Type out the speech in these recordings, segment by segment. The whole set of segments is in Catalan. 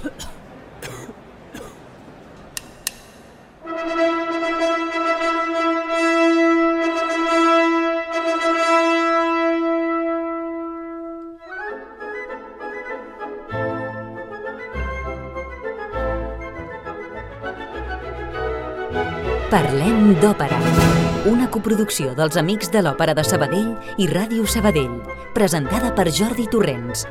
Parlem d'Òpera, una coproducció dels Amics de l'Òpera de Sabadell i Ràdio Sabadell, presentada per Jordi Torrents.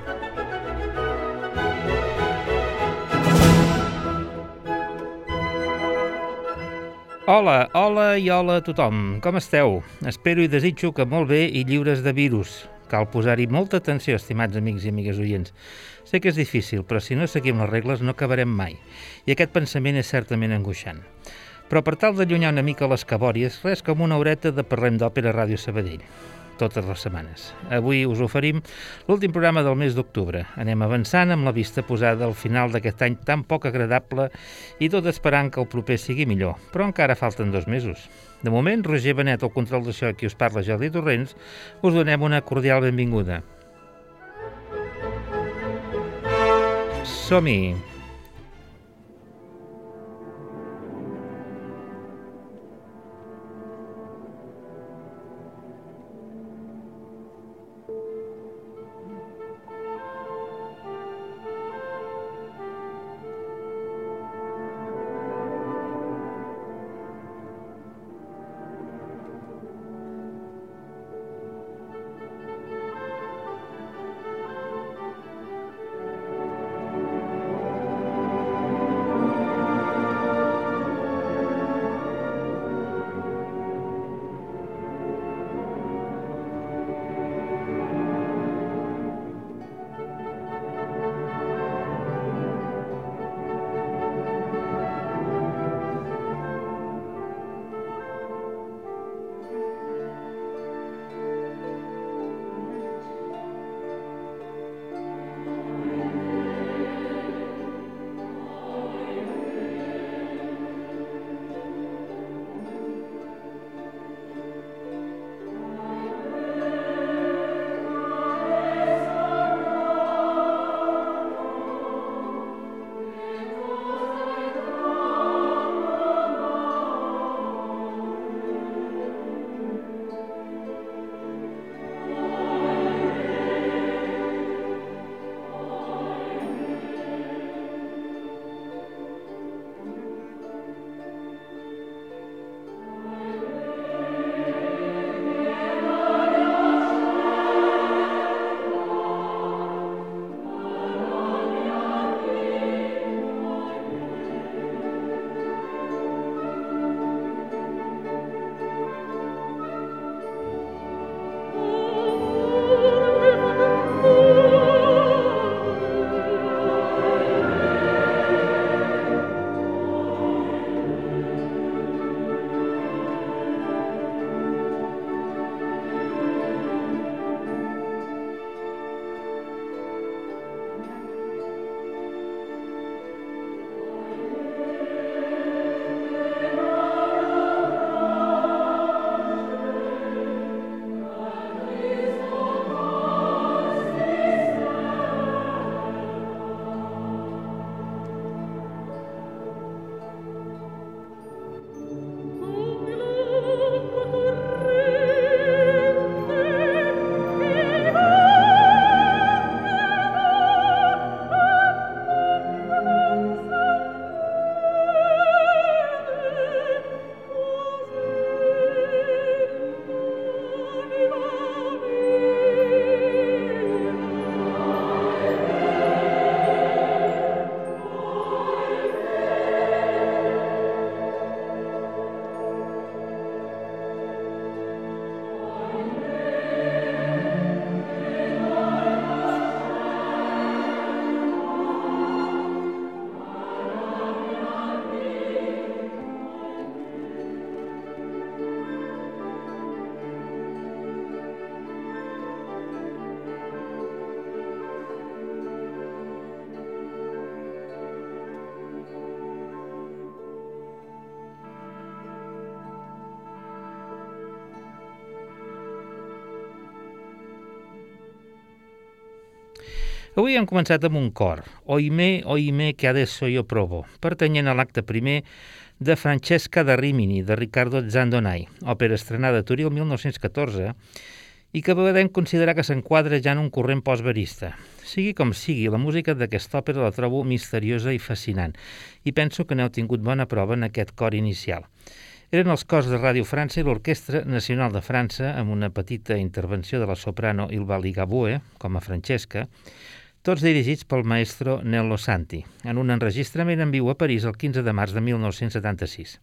Hola i hola a tothom. Com esteu? Espero i desitjo que molt bé i lliures de virus. Cal posar-hi molta atenció, estimats amics i amigues oients. Sé que és difícil, però si no seguim les regles no acabarem mai. I aquest pensament és certament angoixant. Però per tal d'allunyar una mica les cabòries, res com una horeta de Parlem d'Òpera a Ràdio Sabadell, totes les setmanes. Avui us oferim l'últim programa del mes d'octubre. Anem avançant amb la vista posada al final d'aquest any tan poc agradable i tot esperant que el proper sigui millor, però encara falten 2 mesos. De moment, Roger Benet, al control d'això, qui us parla, Jordi Torrents, us donem una cordial benvinguda. Som-hi! Avui hem començat amb un cor, Oimé che adesso io provo, pertanyent a l'acte primer de Francesca da Rimini, de Riccardo Zandonai, òpera estrenada a Torí el 1914 i que podem considerar que s'enquadra ja en un corrent postverista. Sigui com sigui, la música d'aquesta òpera la trobo misteriosa i fascinant i penso que n'heu tingut bona prova en aquest cor inicial. Eren els cors de Ràdio França i l'Orquestra Nacional de França, amb una petita intervenció de la soprano Ilva Ligabue, com a Francesca, tots dirigits pel maestro Nello Santi, en un enregistrament en viu a París el 15 de març de 1976.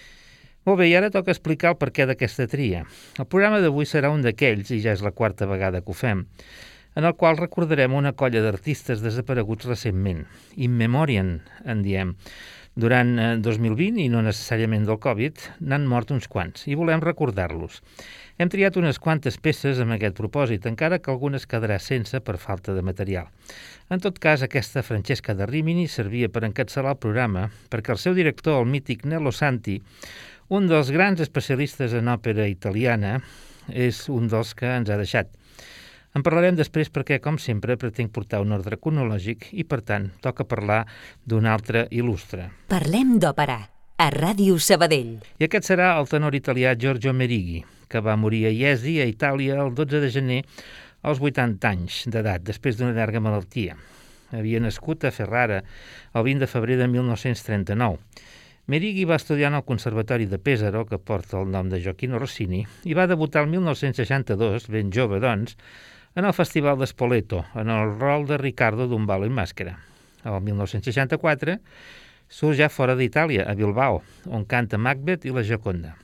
Molt bé, i ara toca explicar el perquè d'aquesta tria. El programa d'avui serà un d'aquells, i ja és la quarta vegada que ho fem, en el qual recordarem una colla d'artistes desapareguts recentment. In memoriam, en diem. Durant 2020, i no necessàriament del Covid, n'han mort uns quants, i volem recordar-los. Hem triat unes quantes peces amb aquest propòsit, encara que algunes quedarà sense per falta de material. En tot cas, aquesta Francesca da Rimini servia per encapçalar el programa perquè el seu director, el mític Nello Santi, un dels grans especialistes en òpera italiana, és un dels que ens ha deixat. En parlarem després perquè, com sempre, pretenc portar un ordre cronològic i, per tant, toca parlar d'un altre il·lustre. Parlem d'òpera, a Ràdio Sabadell. I aquest serà el tenor italià Giorgio Merighi, que va morir a Iesi, a Itàlia, el 12 de gener, als 80 anys d'edat, després d'una llarga malaltia. Havia nascut a Ferrara el 20 de febrer de 1939. Merighi va estudiar en el Conservatori de Pesaro, que porta el nom de Gioacchino Rossini, i va debutar el 1962, ben jove, doncs, en el Festival de Spoleto, en el rol de Riccardo d'un ballo in màscara. El 1964 surt ja fora d'Itàlia, a Bilbao, on canta Macbeth i la Gioconda.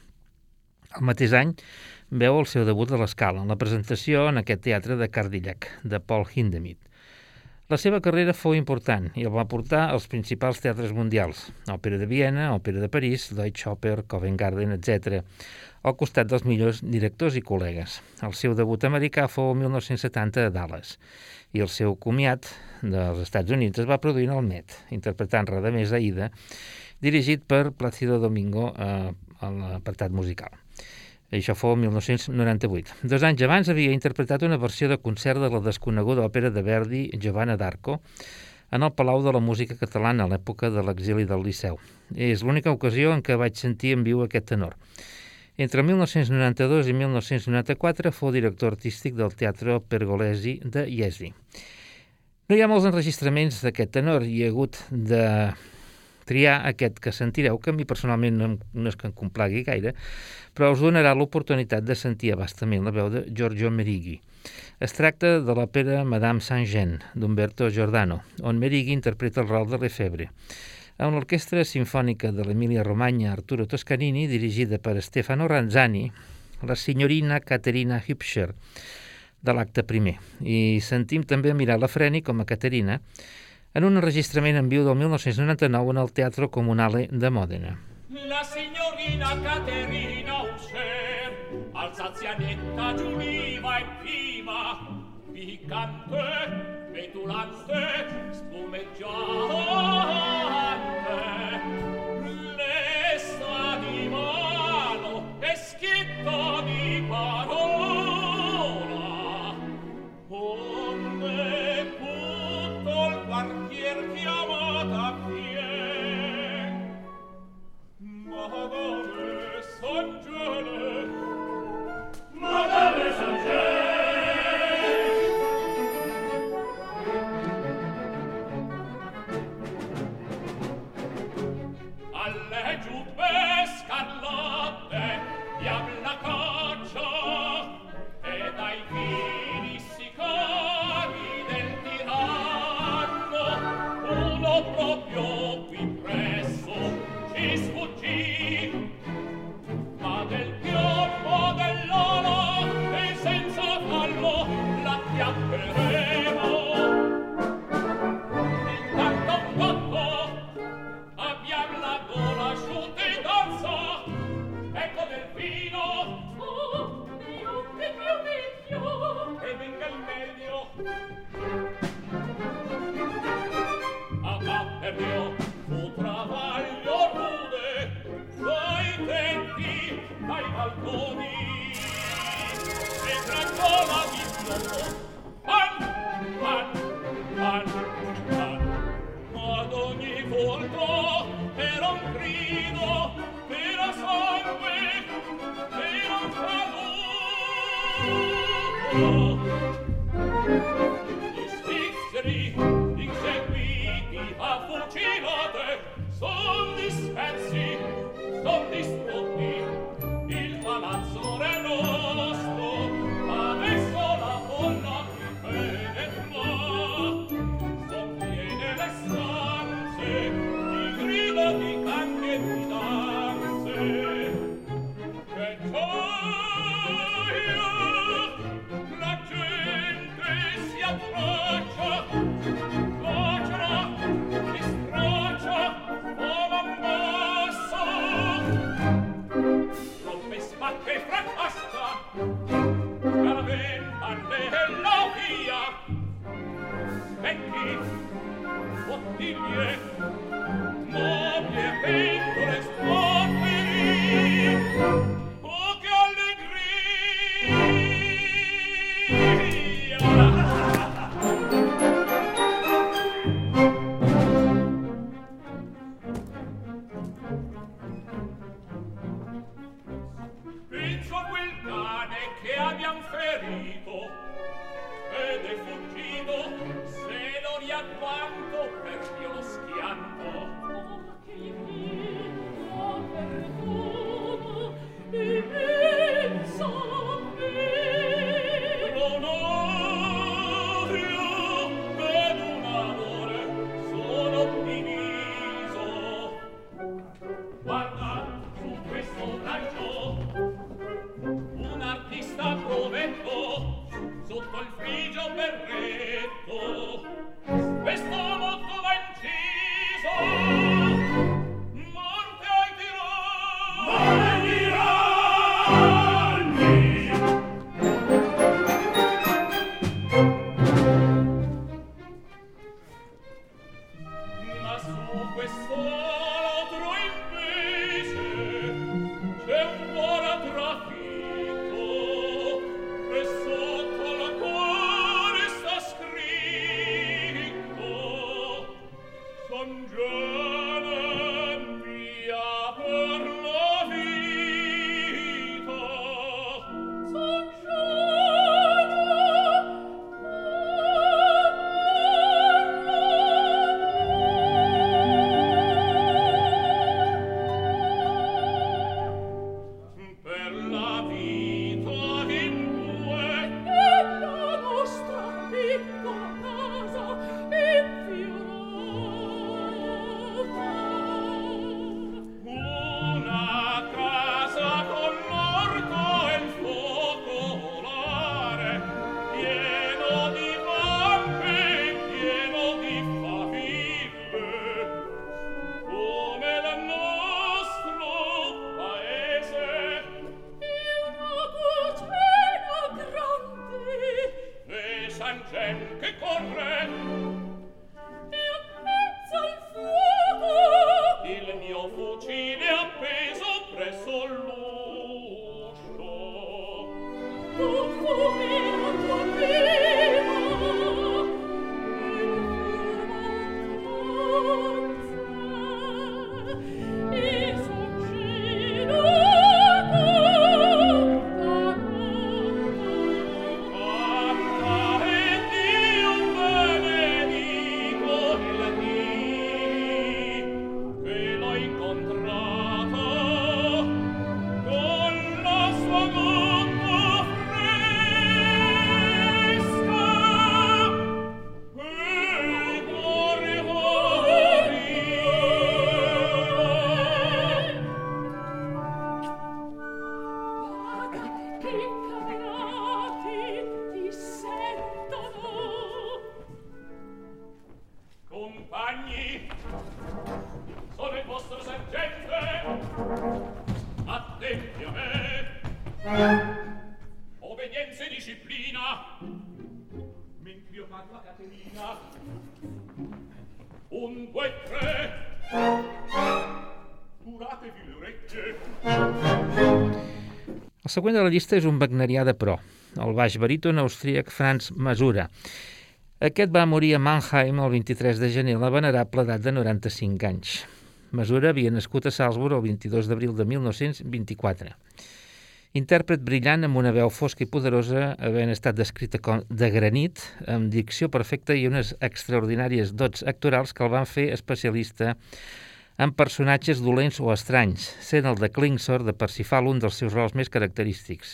El mateix any veu el seu debut a l'Escala, en la presentació en aquest teatre de Cardillac, de Paul Hindemith. La seva carrera fou important i el va portar als principals teatres mundials, Òpera de Viena, Òpera de París, Deutsche Oper, Covent Garden, etc., al costat dels millors directors i col·legues. El seu debut americà fou el 1970 a Dallas i el seu comiat dels Estats Units es va produir en el Met, interpretant Radamés Aida, dirigit per Plácido Domingo a l'apartat musical. Això fou el 1998. 2 anys abans havia interpretat una versió de concert de la desconeguda òpera de Verdi Giovanna d'Arco en el Palau de la Música Catalana a l'època de l'exili del Liceu. És l'única ocasió en què vaig sentir en viu aquest tenor. Entre 1992 i 1994 fou director artístic del Teatro Pergolesi de Iesi. No hi ha molts enregistraments d'aquest tenor i he hagut de triar aquest que sentireu, que a mi personalment no és que em complagui gaire, però us donarà l'oportunitat de sentir abastament la veu de Giorgio Merighi. Es tracta de l'òpera Madame Saint-Jean, d'Umberto Giordano, on Merighi interpreta el rol de Lefebvre, amb l'Orquestra Simfònica de l'Emília-Romagna Arturo Toscanini, dirigida per Stefano Ranzani, la signorina Caterina Hübscher, de l'acte primer. I sentim també Mirella Freni com a Caterina, en un enregistrament en viu del 1999 en el Teatro Comunale de Mòdena. La signorina Caterina Hübscher, alsazianetta giuniva e viva, piccante, petulante, spumeggiante, lesta di mano e schietta di parola, onde tutto il quartier chiamata vien. Madame Saint-Jean, Madame Saint-Jean. Alle giubbe scarlatte, diabla caccia, e dai vini sicari del tiranno, uno proprio qui presso ci sfuggì, ma del piombo dell'oro e senza fallo la chiapperemo. Intanto un gatto abbiamo la gola asciutta e danza, ecco del vino, oh Dio, che più meglio, e venga il meglio. A Cappernio fu travaglio rude, dai tetti, dai balconi, e tra cola di piombo, pan, pan, Obbedienza e disciplina. Mentre io parlo a Caterina. 1, 2, 3. Curatevi le orecchie. El següent de la llista és un wagnerià de pro, el baix baríton austríac Franz Masura. Aquest va morir a Mannheim el 23 de gener a la venerable edat de 95 anys. Masura havia nascut a Salzburg el 22 d'abril de 1924. Intèrpret brillant amb una veu fosca i poderosa, havent estat descrita com de granit, amb dicció perfecta i unes extraordinàries dots actorals que el van fer especialista en personatges dolents o estranys, sent el de Klingsor de Parsifal un dels seus rols més característics.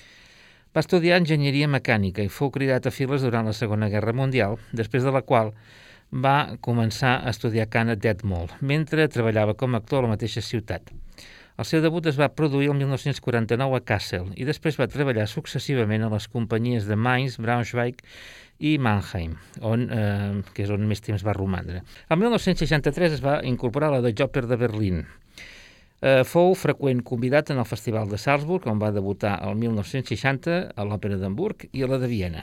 Va estudiar enginyeria mecànica i fou cridat a files durant la Segona Guerra Mundial, després de la qual va començar a estudiar cant a Detmold, mentre treballava com a actor a la mateixa ciutat. El seu debut es va produir el 1949 a Kassel i després va treballar successivament a les companyies de Mainz, Braunschweig i Mannheim, que és on més temps va romandre. El 1963 es va incorporar a la Deutsche Oper de Berlín. Fou freqüent convidat en el Festival de Salzburg, on va debutar el 1960 a l'Òpera d'Hamburg i a la de Viena.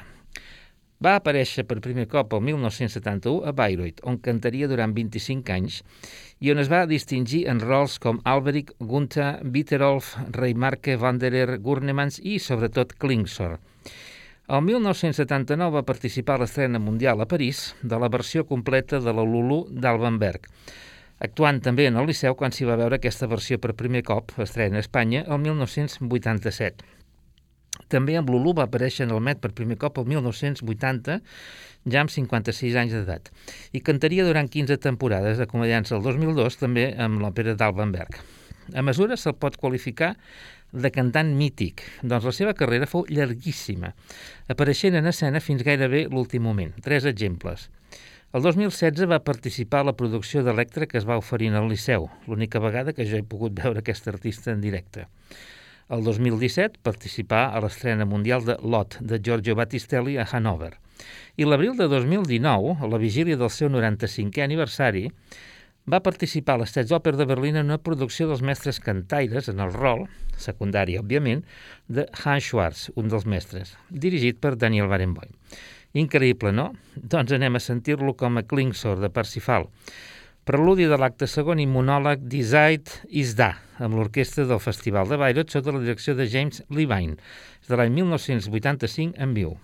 Va aparèixer per primer cop el 1971 a Bayreuth, on cantaria durant 25 anys i on es va distingir en rols com Alberich, Gunther, Bitterolf, Reimarke, Wanderer, Gurnemans i, sobretot, Klingsor. El 1979 va participar a l'estrena mundial a París de la versió completa de la Lulu d'Albenberg, actuant també en el Liceu quan s'hi va veure aquesta versió per primer cop, estrena a Espanya, el 1987. També amb Lulu va aparèixer en el Met per primer cop el 1980, ja amb 56 anys d'edat, i cantaria durant 15 temporades, acomiadant-se el 2002 també amb l'òpera d'Albenberg. A mesura se'l pot qualificar de cantant mític, doncs la seva carrera fou llarguíssima, apareixent en escena fins gairebé l'últim moment. 3 exemples. El 2016 va participar a la producció d'Electra que es va oferir al Liceu, l'única vegada que jo he pogut veure aquest artista en directe. El 2017 participà a l'estrena mundial de Lot, de Giorgio Battistelli a Hannover. I l'abril de 2019, a la vigília del seu 95è aniversari, va participar a l'Staatsoper de Berlín en una producció dels mestres cantaires en el rol, secundari òbviament, de Hans Schwarz, un dels mestres, dirigit per Daniel Barenboim. Increïble, no? Doncs anem a sentir-lo com a Klingsor de Parsifal, preludi de l'acte segon i monòleg Die Zeit ist da, amb l'orquestra del Festival de Bayreuth sota la direcció de James Levine, de l'any 1985 en viu.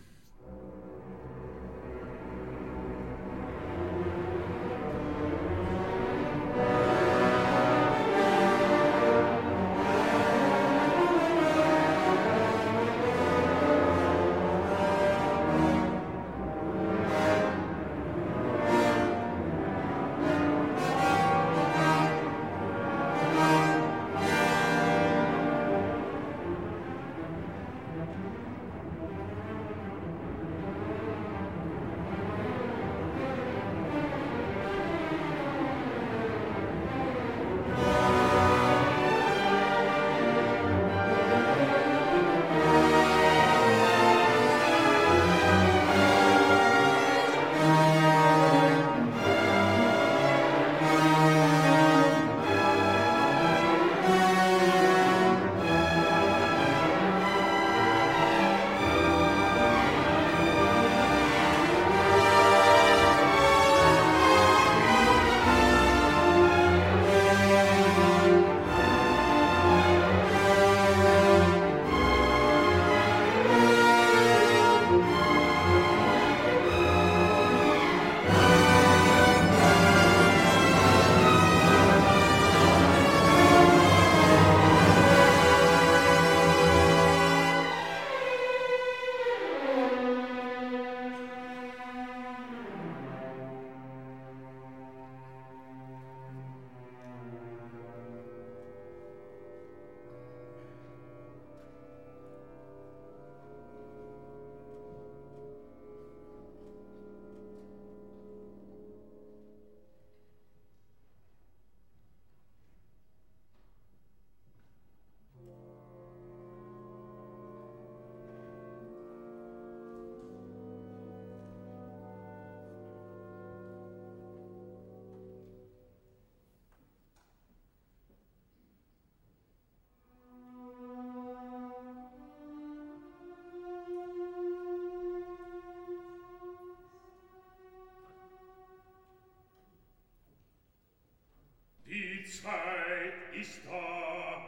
Die Zeit ist da.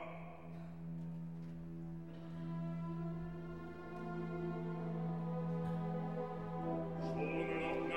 Schon noch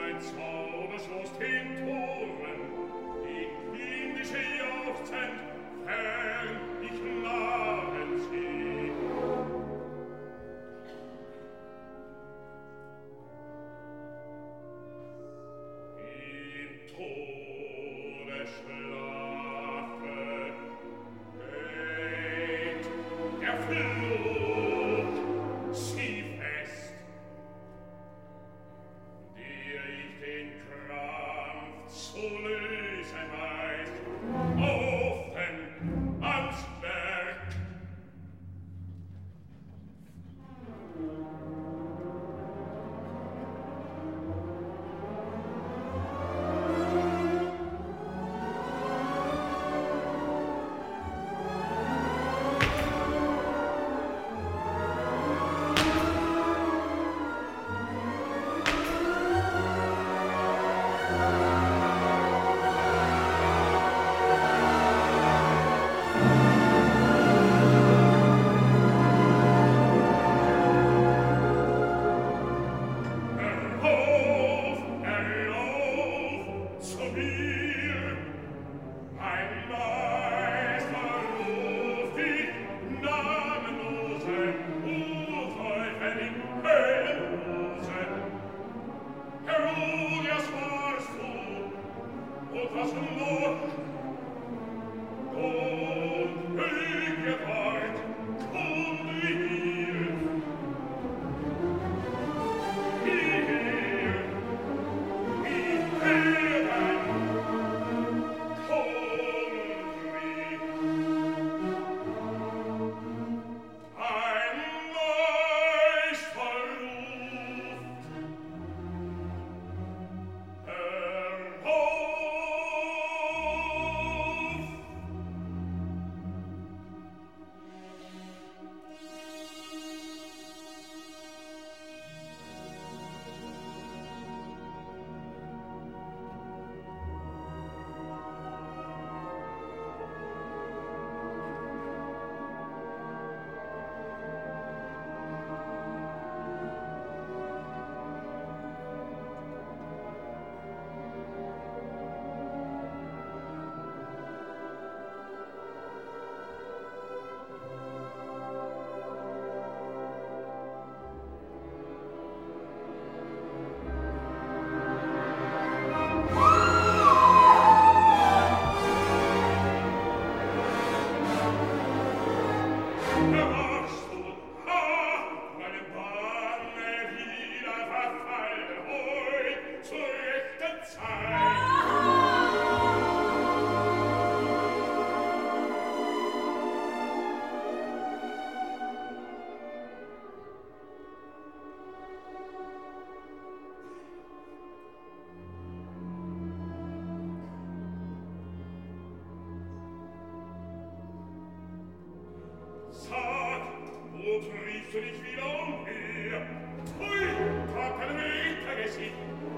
triebst du dich wieder umher? Hui, hab keine Meter gesehen.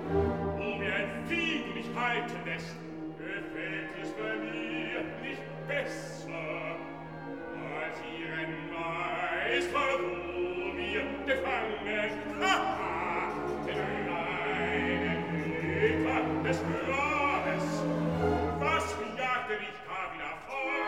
Wie ein Vieh du dich halten lässt, gefällt es bei mir nicht besser, als ihren Meister, wo wir gefangen, haha, den reinen Meter des Grabes. Was jagte dich da wieder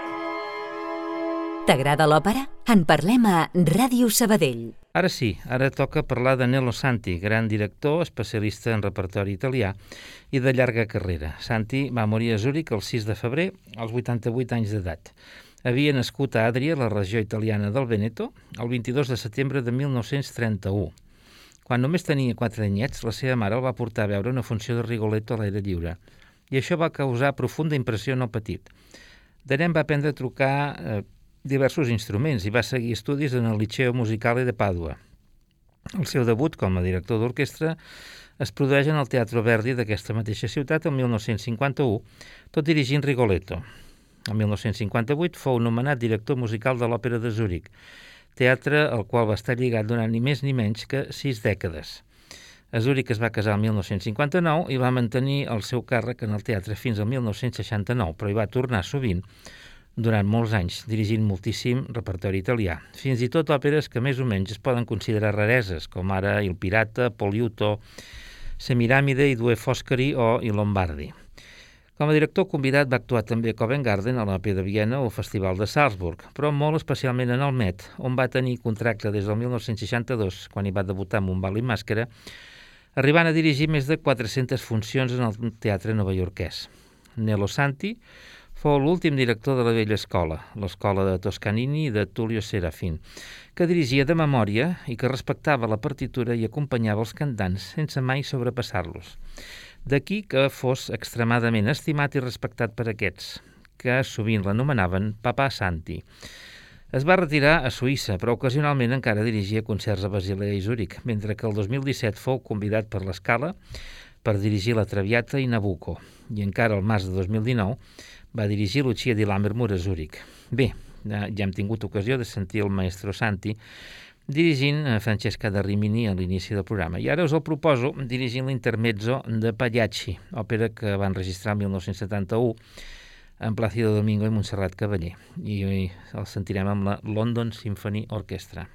fort? T'agrada l'òpera? En parlem a Ràdio Sabadell. Ara sí, ara toca parlar de Nello Santi, gran director, especialista en repertori italià i de llarga carrera. Santi va morir a Zúrich el 6 de febrer, als 88 anys d'edat. Havia nascut a Adria, la regió italiana del Veneto, el 22 de setembre de 1931. Quan només tenia 4 anyets, la seva mare el va portar a veure una funció de Rigoletto a l'aire lliure, i això va causar profunda impressió en el petit. De nen va aprendre a trucar diversos instruments i va seguir estudis en el Liceo Musicale de Pàdua. El seu debut com a director d'orquestra es produeix en el Teatro Verdi d'aquesta mateixa ciutat el 1951, tot dirigint Rigoletto. El 1958 fou nomenat director musical de l'Òpera de Zúrich, teatre al qual va estar lligat durant ni més ni menys que 6 dècades. A Zúrich es va casar el 1959 i va mantenir el seu càrrec en el teatre fins al 1969, però hi va tornar sovint durant molts anys, dirigint moltíssim repertori italià, fins i tot òperes que més o menys es poden considerar rareses, com ara Il Pirata, Poliuto, Semiramide i Due Foscari o I Lombardi. Com a director convidat va actuar també a Covent Garden, a l'Òpera de Viena o al Festival de Salzburg, però molt especialment en el Met, on va tenir contracte des del 1962, quan hi va debutar amb un bal i màscara, arribant a dirigir més de 400 funcions en el teatre novaiorquès. Nello Santi fou l'últim director de la vella escola, l'escola de Toscanini i de Tullio Serafin, que dirigia de memòria i que respectava la partitura i acompanyava els cantants sense mai sobrepassar-los. D'aquí que fos extremadament estimat i respectat per aquests, que sovint l'anomenaven Papà Santi. Es va retirar a Suïssa, però ocasionalment encara dirigia concerts a Basilea i Zúrich, mentre que el 2017 fou convidat per l'Scala per dirigir la Traviata i Nabucco, i encara al març de 2019 va dirigir Lucia di Lammermoor a Zúrich. Bé, ja hem tingut ocasió de sentir el maestro Santi dirigint Francesca da Rimini a l'inici del programa. I ara us el proposo dirigint l'intermezzo de Pagliacci, òpera que va enregistrar el 1971 amb Plácido Domingo i Montserrat Cavaller. I el sentirem amb la London Symphony Orchestra.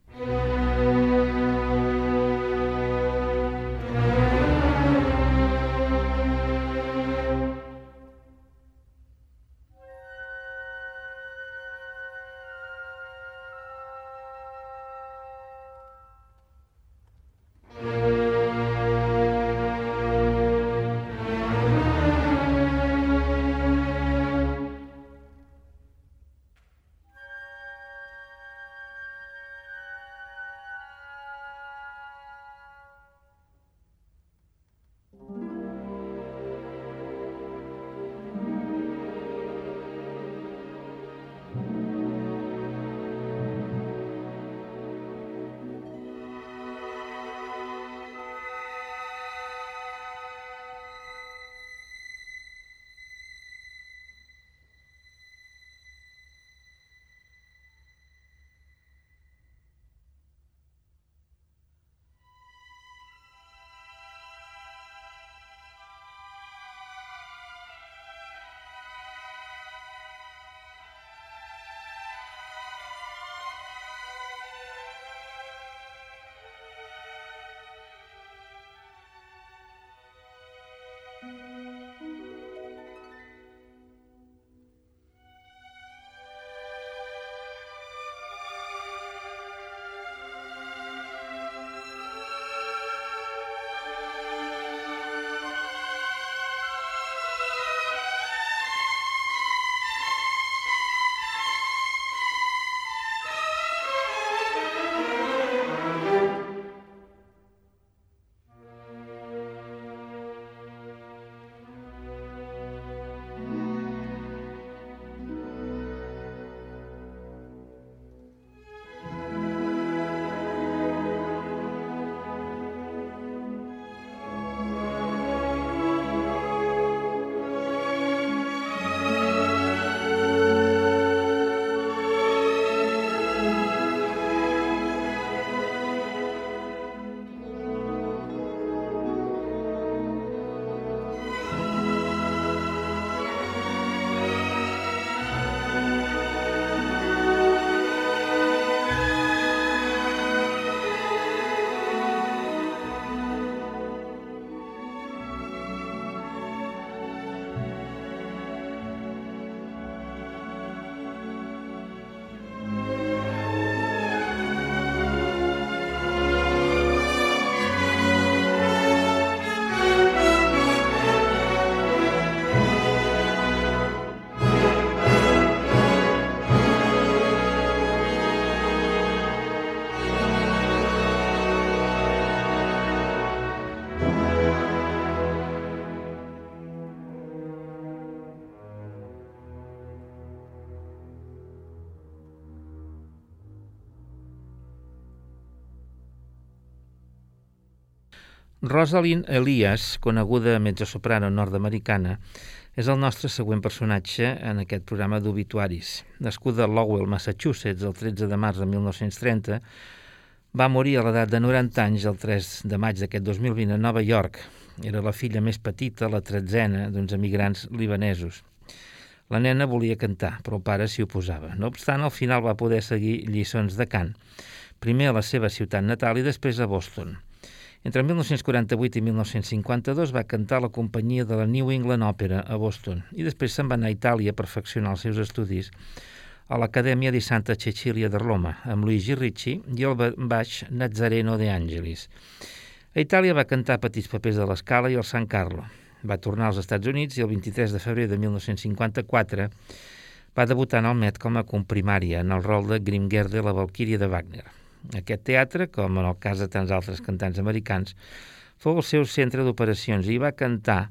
Rosalind Elias, coneguda mezzosoprano nord-americana, és el nostre següent personatge en aquest programa d'obituaris. Nascuda a Lowell, Massachusetts, el 13 de març de 1930, va morir a l'edat de 90 anys el 3 de maig d'aquest 2020 a Nova York. Era la filla més petita, la 13ª, d'uns emigrants libanesos. La nena volia cantar, però el pare s'hi oposava. No obstant, al final va poder seguir lliçons de cant, primer a la seva ciutat natal i després a Boston. Entre 1948 i 1952 va cantar a la companyia de la New England Opera a Boston i després se'n va anar a Itàlia a perfeccionar els seus estudis a l'Accademia di Santa Cecilia de Roma amb Luigi Ricci i el baix Nazareno De Angelis. A Itàlia va cantar petits papers de l'Scala i el San Carlo. Va tornar als Estats Units i el 23 de febrer de 1954 va debutar en el Met com a comprimària en el rol de Grimgerde, la Valquíria de Wagner. Aquest teatre, com en el cas de tants altres cantants americans, fou el seu centre d'operacions i va cantar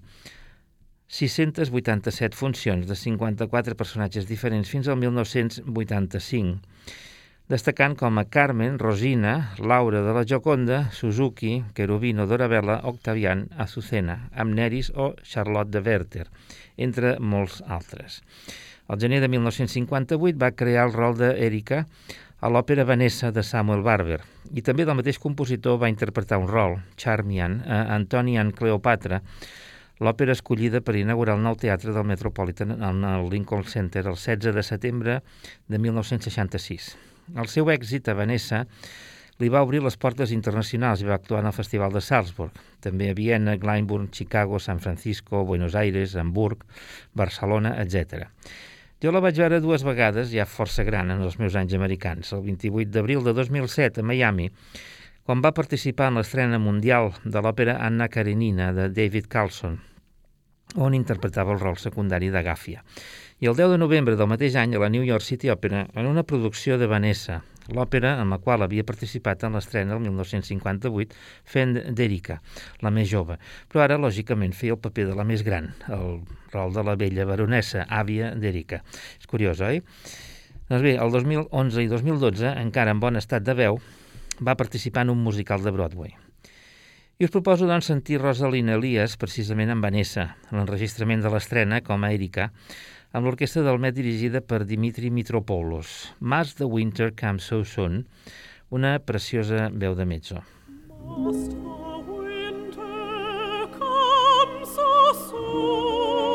687 funcions de 54 personatges diferents fins al 1985, destacant com a Carmen, Rosina, Laura de la Gioconda, Suzuki, Cherubino d'Orabella, Octavian, Azucena, Amneris o Charlotte de Werther, entre molts altres. Al gener de 1958 va crear el rol d'Erika a l'òpera Vanessa de Samuel Barber i també del mateix compositor va interpretar un rol, Charmian, a Antoni and Cleopatra, l'òpera escollida per inaugurar el nou teatre del Metropolitan en el Lincoln Center el 16 de setembre de 1966. El seu èxit a Vanessa li va obrir les portes internacionals i va actuar en el Festival de Salzburg, també a Viena, Glyndebourne, Chicago, San Francisco, Buenos Aires, Hamburg, Barcelona, etc. Jo la vaig veure 2 vegades, ja força gran en els meus anys americans, el 28 d'abril de 2007 a Miami, quan va participar en l'estrena mundial de l'òpera Anna Karenina de David Carlson, on interpretava el rol secundari d'Agafia. I el 10 de novembre del mateix any a la New York City Opera en una producció de Vanessa, l'òpera en la qual havia participat en l'estrena el 1958 fent d'Erika, la més jove, però ara lògicament feia el paper de la més gran, el rol de la vella baronessa, àvia d'Erika. És curiós, oi? Doncs bé, el 2011 i 2012, encara en bon estat de veu, va participar en un musical de Broadway. I us proposo, doncs, sentir Rosaline Elias, precisament en Vanessa, en l'enregistrament de l'estrena com a Erika, amb l'orquestra del Met dirigida per Dimitri Mitropoulos. Must the winter come so soon? Una preciosa veu de mezzo. Must the winter come so soon?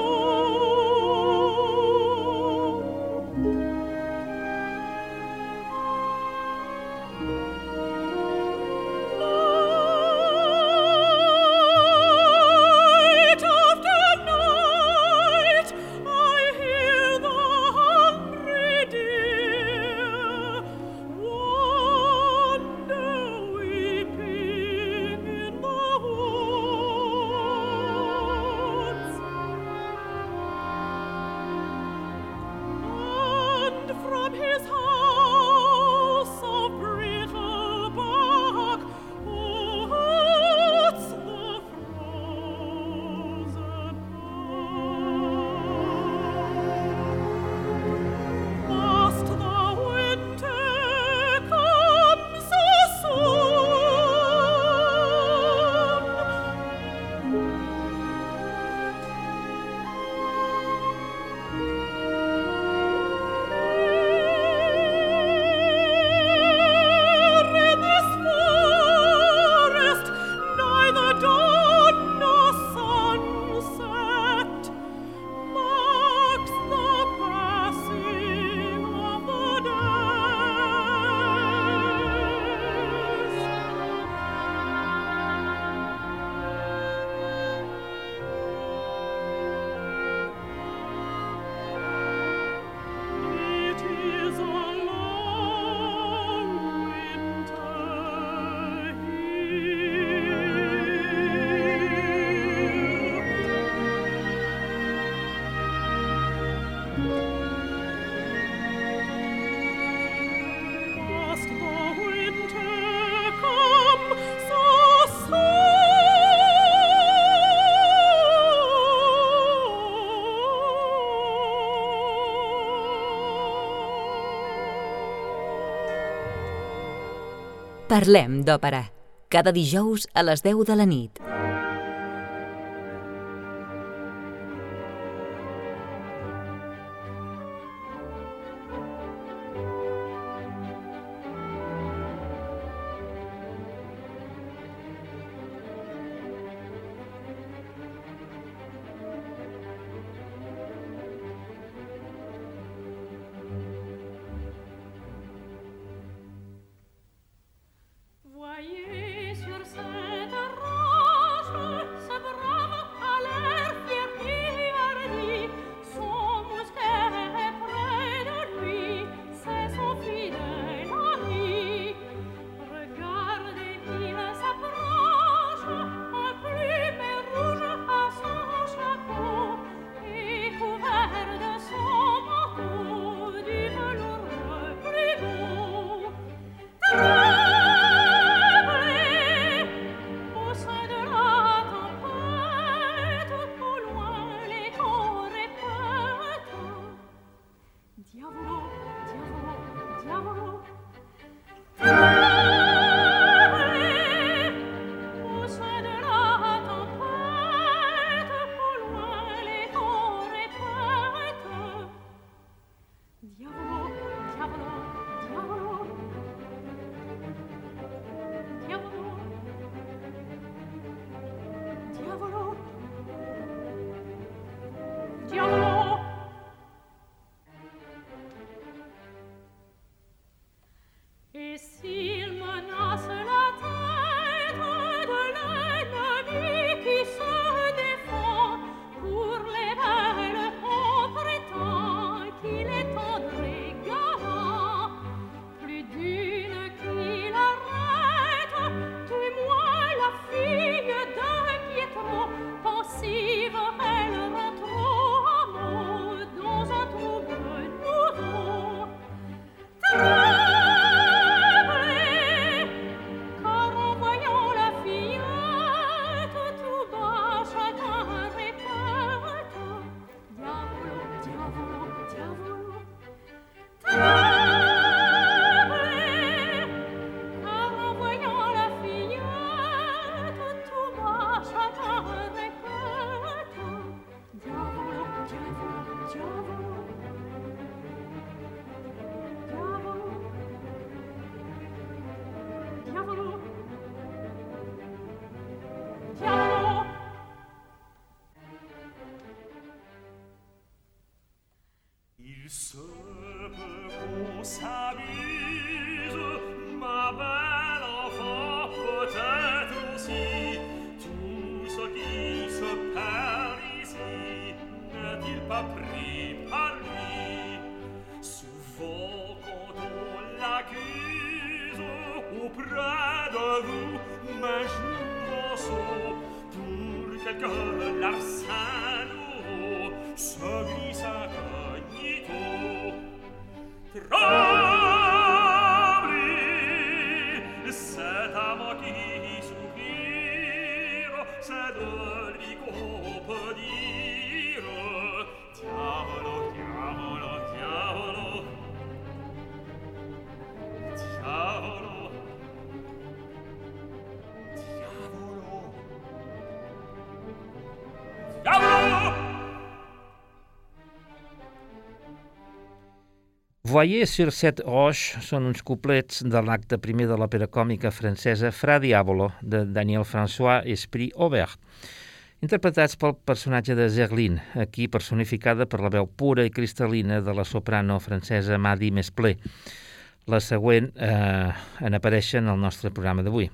Parlem d'òpera. Cada dijous a les 10 de la nit. Voyez sur cette robe Il se peut qu'on s'amuse, ma belle enfant, peut-être aussi. Tout ce qui se perd ici n'est-il pas pris par lui? Souvent quand on l'accuse auprès de vous, mes jours sont pour quelque larcin nouveau, celui s'incognito. Trembli, c'est à moi qui soupire, c'est de lui qu'on peut dire diavolo, diavolo, diavolo, diavolo, diavolo, diavolo. Voyez sur cette roche són uns couplets de l'acte primer de l'òpera còmica francesa Fra Diavolo, de Daniel François Esprit Aubert, interpretats pel personatge de Zerline, aquí personificada per la veu pura i cristal·lina de la soprano francesa Maddy Mesplé, la següent en aparèixer en el nostre programa d'avui.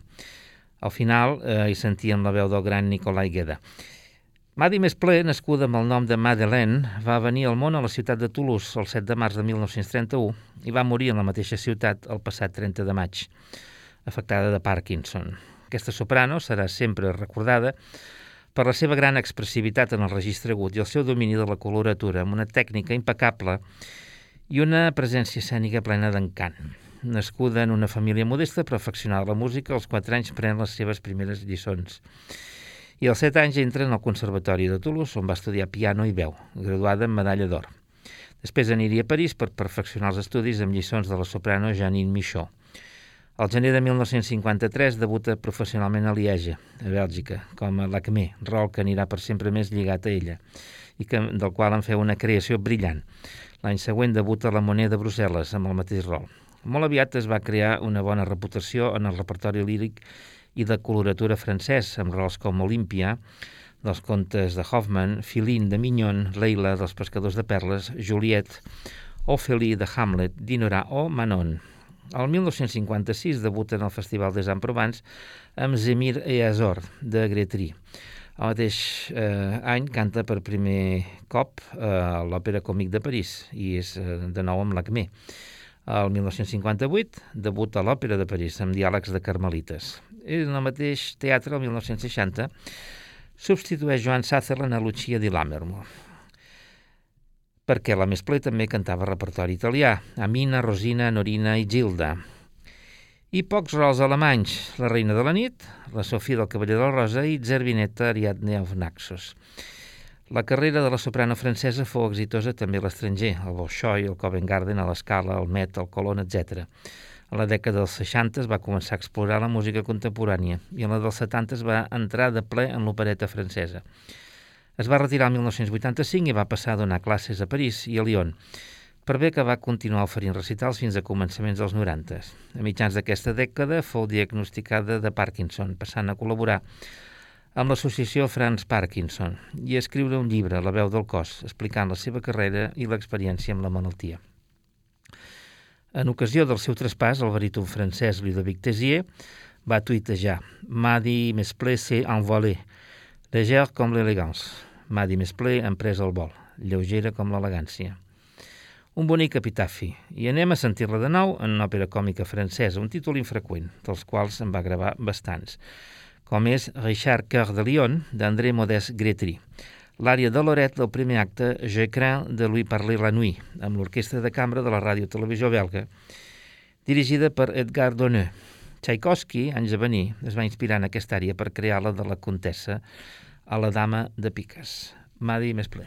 Al final hi sentíem la veu del gran Nicolai Gueda. Maddy Mesplé, nascuda amb el nom de Madeleine, va venir al món a la ciutat de Toulouse el 7 de març de 1931 i va morir en la mateixa ciutat el passat 30 de maig, afectada de Parkinson. Aquesta soprano serà sempre recordada per la seva gran expressivitat en el registre agut i el seu domini de la coloratura, amb una tècnica impecable i una presència escènica plena d'encant. Nascuda en una família modesta però afeccionada a la música, als 4 anys pren les seves primeres lliçons. I als 7 anys entra en el Conservatori de Toulouse, on va estudiar piano i veu, graduada amb medalla d'or. Després aniria a París per perfeccionar els estudis amb lliçons de la soprano Janine Michaud. Al gener de 1953 debuta professionalment a Lieja, a Bèlgica, com a Lacmé, rol que anirà per sempre més lligat a ella, i del qual en feu una creació brillant. L'any següent debuta a la Monnaie de Brussel·les, amb el mateix rol. Molt aviat es va crear una bona reputació en el repertori líric i de coloratura francès, amb rols com Olympia, dels contes de Hoffmann, Philine de Mignon, Leila dels pescadors de perles, Juliette, Ophélie de Hamlet, Dinora o Manon. El 1956 debuta en el Festival des Provence amb Zemir et Azor, de Grétry. El mateix any canta per primer cop a l'Òpera Còmic de París i és de nou amb Lacmé. El 1958 debuta a l'Òpera de París amb Diàlegs de Carmelites. En el mateix teatre, el 1960, substitueix Joan Sutherland a Lucia di Lammermoor, perquè la Mesplé també cantava repertori italià, Amina, Rosina, Norina i Gilda. I pocs rols alemanys, La reina de la nit, La Sofia del cavaller de la rosa i Zerbinetta Ariadne of Naxos. La carrera de la soprano francesa fou exitosa també a l'estranger, al Bolshoi, al Covent Garden, a l'Scala, al Met, al Colón, etc. A la dècada dels 60 es va començar a explorar la música contemporània i en la dels 70 es va entrar de ple en l'opereta francesa. Es va retirar el 1985 i va passar a donar classes a París i a Lyon, per bé que va continuar oferint recitals fins a començaments dels 90. A mitjans d'aquesta dècada fou diagnosticada de Parkinson, passant a col·laborar amb l'associació Franz Parkinson i a escriure un llibre, La veu del cos, explicant la seva carrera i l'experiència amb la malaltia. En ocasió del seu traspàs, el baríton francès Ludovic Tézier va tuitejar Maddy Mesplé s'est envolée, légère com l'élégance. Maddy Mesplé en pres el vol, lleugera com l'elegància. Un bonic epitafi, i anem a sentir-la de nou en una òpera còmica francesa, un títol infreqüent, dels quals en va gravar bastants, com és Richard Cœur de Lion, d'André Modeste Grétry, l'ària de Loret del primer acte Je crains de lui parler la nuit, amb l'orquestra de cambra de la ràdio-televisió belga, dirigida per Edgar Donneux. Tchaikovsky, anys a venir, es va inspirar en aquesta ària per crear-la de la comtessa a la dama de piques. Maddy Mesplé.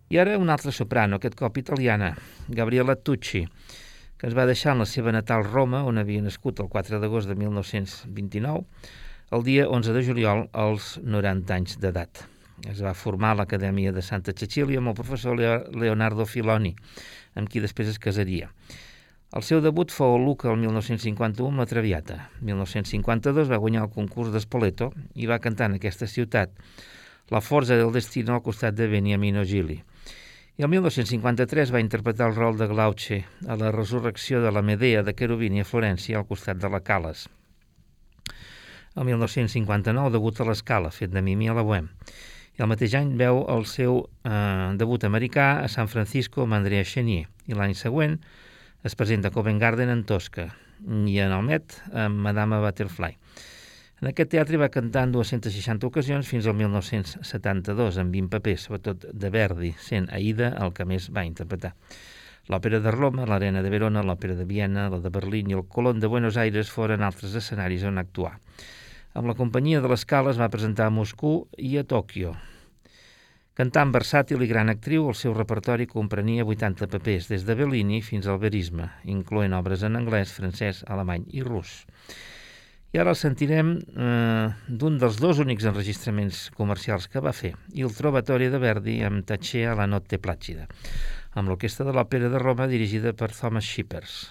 I ara una altra soprano, aquest cop italiana, Gabriella Tucci, que ens va deixar en la seva natal Roma, on havia nascut el 4 d'agost de 1929, el dia 11 de juliol, als 90 anys d'edat. Es va formar a l'Acadèmia de Santa Cecília amb el professor Leonardo Filoni, amb qui després es casaria. El seu debut fou a Lucca el 1951 amb la Traviata. En 1952 va guanyar el concurs d'Espoleto i va cantar en aquesta ciutat La forza del destino al costat de Beniamino Gili. I el 1953 va interpretar el rol de Glauce a la resurrecció de la Medea de Cherubini a Florència al costat de la Calas. El 1959 debuta a l'Escala, fet de Mimi a la Bohème. I el mateix any veu el seu debut americà a San Francisco amb Andrea Chenier. I l'any següent es presenta a Covent Garden en Tosca i en el Met amb Madame Butterfly. En aquest teatre va cantar en 260 ocasions fins al 1972 amb 20 papers, sobretot de Verdi, sent Aida el que més va interpretar. L'Òpera de Roma, l'Arena de Verona, l'Òpera de Viena, la de Berlín i el Colón de Buenos Aires foren altres escenaris on actuar. Amb la companyia de l'Escala es va presentar a Moscou i a Tòquio. Cantant versàtil i gran actriu, el seu repertori comprenia 80 papers, des de Bellini fins al verisme, incloent obres en anglès, francès, alemany i rus. I ara el sentirem d'un dels dos únics enregistraments comercials que va fer, Il Trovatore de Verdi amb Tacea la notte placida, amb l'Orquestra de l'Òpera de Roma dirigida per Thomas Shippers.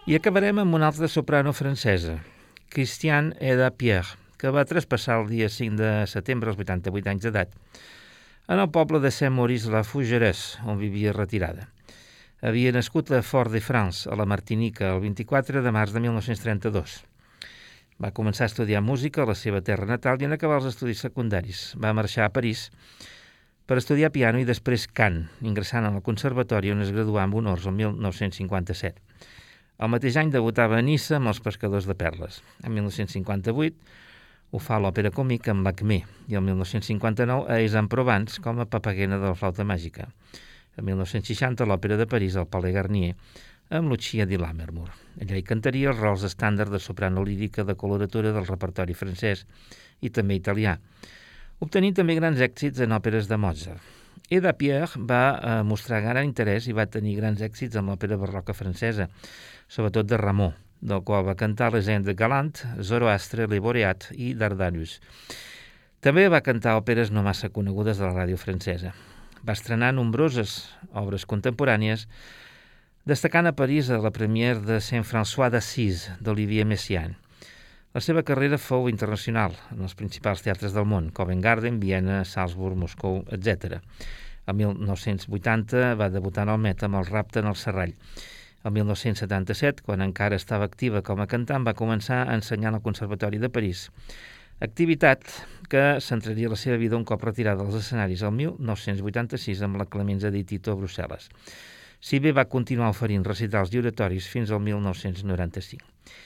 I acabarem amb una altra soprano francesa, Christiane Eda Pierre, que va traspassar el dia 5 de setembre als 88 anys d'edat en el poble de Saint-Maurice-la-Fougeresse, on vivia retirada. Havia nascut a Fort-de-France, a la Martinica, el 24 de març de 1932. Va començar a estudiar música a la seva terra natal i en acabar els estudis secundaris va marxar a París per estudiar piano i després cant, ingressant al conservatori on es graduà amb honors el 1957. El mateix any debutava a Niça amb els Pescadors de Perles. En 1958 ho fa a l'Òpera Comique amb l'Acmé i el 1959 a Aix-en-Provence com a Papagena de la flauta màgica. En 1960 a l'Òpera de París al Palais Garnier amb Lucia di Lammermoor. Allà hi cantaria els rols estàndard de soprano lírica de coloratura del repertori francès i també italià, obtenint també grans èxits en òperes de Mozart. Eda Pierre va mostrar gran interès i va tenir grans èxits en l'òpera barroca francesa, sobretot de Rameau, del qual va cantar les Indes Galant, Zoroastre, Le Boreat i Dardanus. També va cantar òperes no massa conegudes de la ràdio francesa. Va estrenar nombroses obres contemporànies, destacant a París a la première de Saint-François d'Assise d'Olivier Messiaen. La seva carrera fou internacional en els principals teatres del món, Covent Garden, Viena, Salzburg, Moscou, etc. El 1980 va debutar en el Met amb el Rapte en el Serrall. El 1977, quan encara estava activa com a cantant, va començar a ensenyar al Conservatori de París, activitat que centraria la seva vida un cop retirada dels escenaris el 1986 amb la Clemenza di Tito a Brussel·les. Si bé va continuar oferint recitals i oratoris fins al 1995.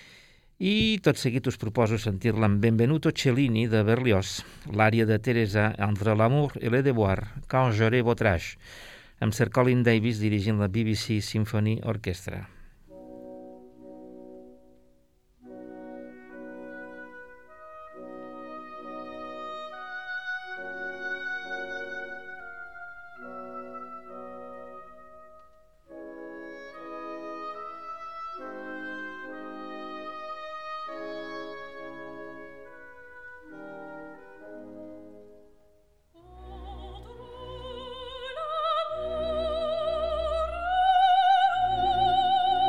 I tot seguit us proposo sentir-la amb Benvenuto Cellini de Berlioz, l'ària de Teresa Entre l'amour et le devoir, Quand j'aurai votre âge, amb Sir Colin Davis dirigint la BBC Symphony Orchestra. Entre l'amour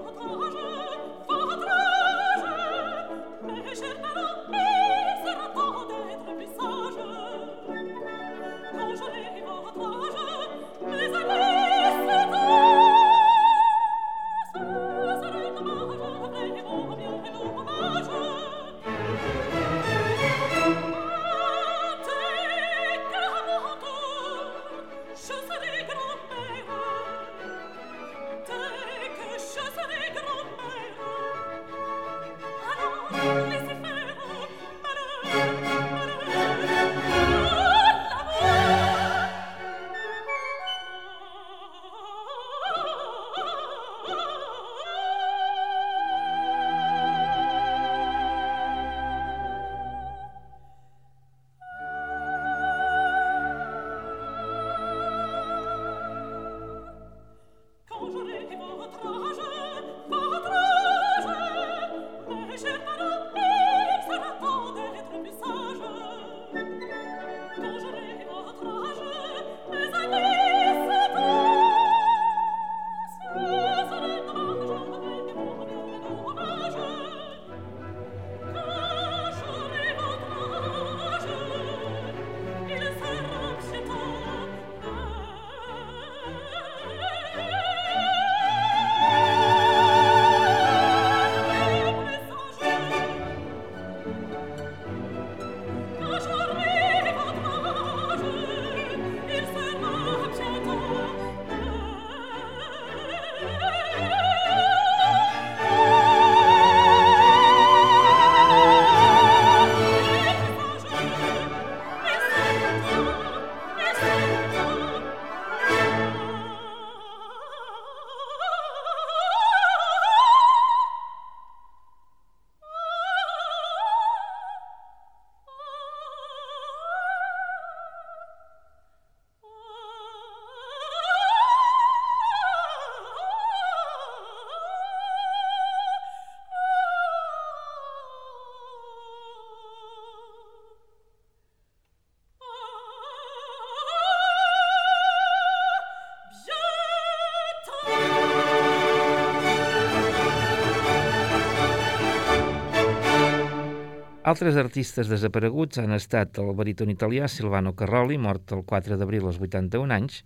Altres artistes desapareguts han estat el baríton italià Silvano Carroli, mort el 4 d'abril als 81 anys,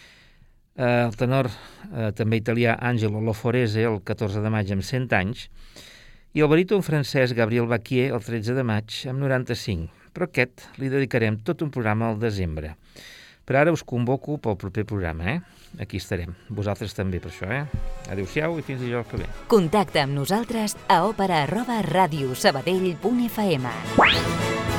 el tenor també italià Angelo Loforese el 14 de maig amb 100 anys i el baríton francès Gabriel Bacquier el 13 de maig amb 95. Però aquest li dedicarem tot un programa al desembre. Per ara us convoco pel proper programa, Aquí estarem. Vosaltres també per això, Adéu-siau i fins dijous que ve. Contacta amb nosaltres a opera@radiosabadell.fm.